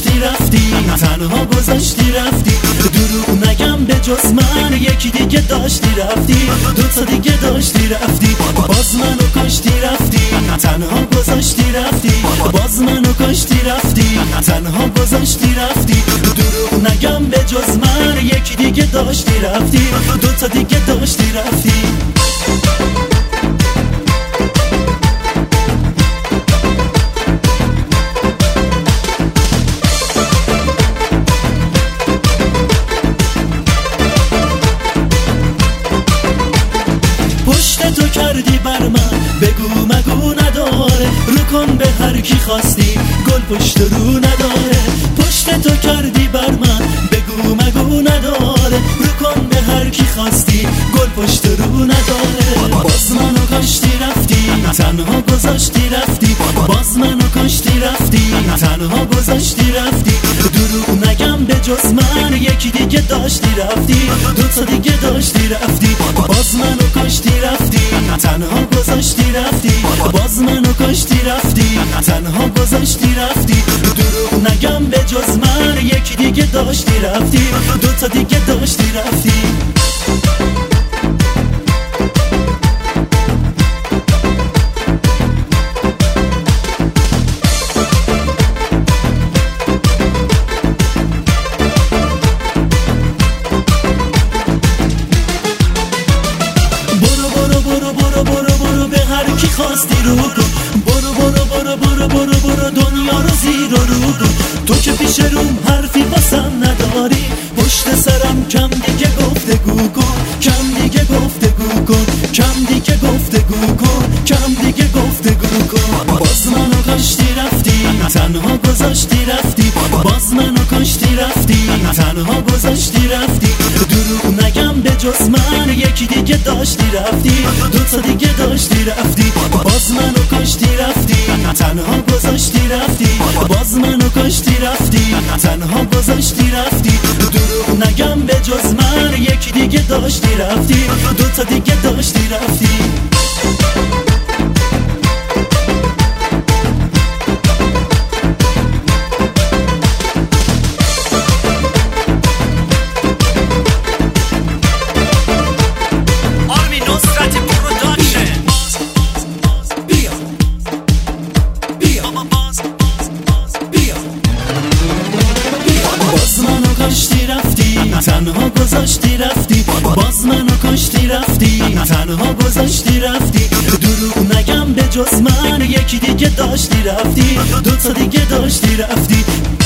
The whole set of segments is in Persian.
گذاشتی رفتی، تنها گذاشتی رفتی. دروغ نگم به جز من یکی دیگه داشتی رفتی، دوتا دیگه داشتی رفتی. باز منو کشتی رفتی، تنها گذاشتی رفتی. باز منو کشتی رفتی، تنها گذاشتی رفتی. دروغ نگم به جز من یکی دیگه داشتی رفتی، دوتا دیگه داشتی رفتی. پشت تو کردی بر من بگو مگو نداره، رو کن به هر کی خواستی گل پشت رو نداره. پشت تو کردی بر من بگو مگو نداره، رو کن به هر کی خواستی گل پشت رو نداره. باز منو کشتی رفتی، تنها گذاشتی رفتی. باز منو کشتی رفتی، تنها گذاشتی رفتی. دروغ نگم به جز من یکی دیگه داشتی رفتی، دوتا دیگه داشتی رفتی. باز منو کشتی رفتی، تنها گذاشتی رفتی. باز منو کشتی رفتی، تنها گذاشتی رفتی. دروغ نگم به جز من یکی دیگه داشتی رفتی، دوتا دیگه داشتی رفتی. خواستی رو کن، برو برو برو برو برو برو دنیا رو زیر و رو کن. تو که پیش روم حرفی واسم نداری، پشت سرم کم دیگه گفتگو کن. کم دیگه گفتگو کن، کم دیگه گفتگو کن، کم دیگه گفتگو کن. باز منو کشتی رفتی، تنها گذاشتی رفتی. باز منو کشتی رفتی، تنها گذاشتی رفتی. دروغ نگم به جز من یکی دیگه داشتی رفتی، دوتا دیگه داشتی رفتی. باز منو کشتی رفتی، تنها گذاشتی رفتی. باز منو کشتی رفتی، تنها گذاشتی رفتی. دروغ نگم به جز من یکی دیگه داشتی رفتی، دوتا دیگه داشتی رفتی. تنها گذاشتی رفتی، باز منو کشتی رفتی. تنها گذاشتی رفتی. دروغ نگم به جز من یکی دیگه داشتی رفتی، دوتا دیگه داشتی رفتی.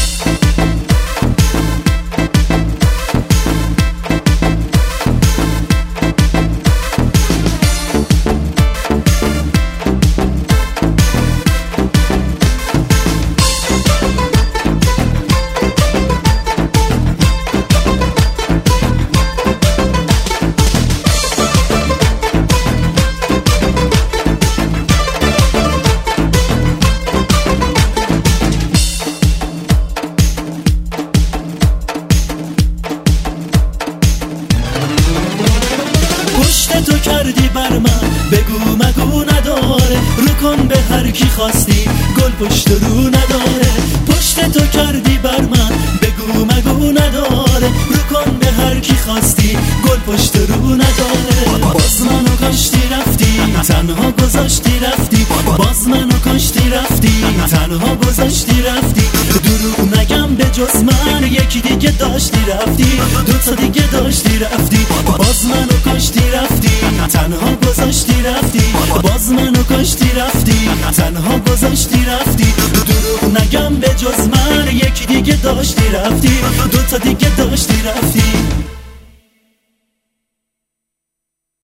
تو کردی بر من بگو مگو نداره، رو کن به هر کی خواستی گل پشت رو نداره. پشت تو کردی بر من بگو مگو نداره، رو کن به هر کی خواستی گل پشت رو نداره. باز منو کشتی رفتی، تنها گذاشتی رفتی. باز منو کشتی رفتی، تنها گذاشتی رفتی. دروغ نگم به جز من یکی دیگه داشتی رفتی، دوتا دیگه داشتی رفتی. باز منو کشتی رفتی، تنها گذاشتی رفتی. باز منو کشتی رفتی، تنها گذاشتی رفتی. دروغ نگم به جز من یکی دیگه داشتی رفتی، دوتا دیگه داشتی رفتی.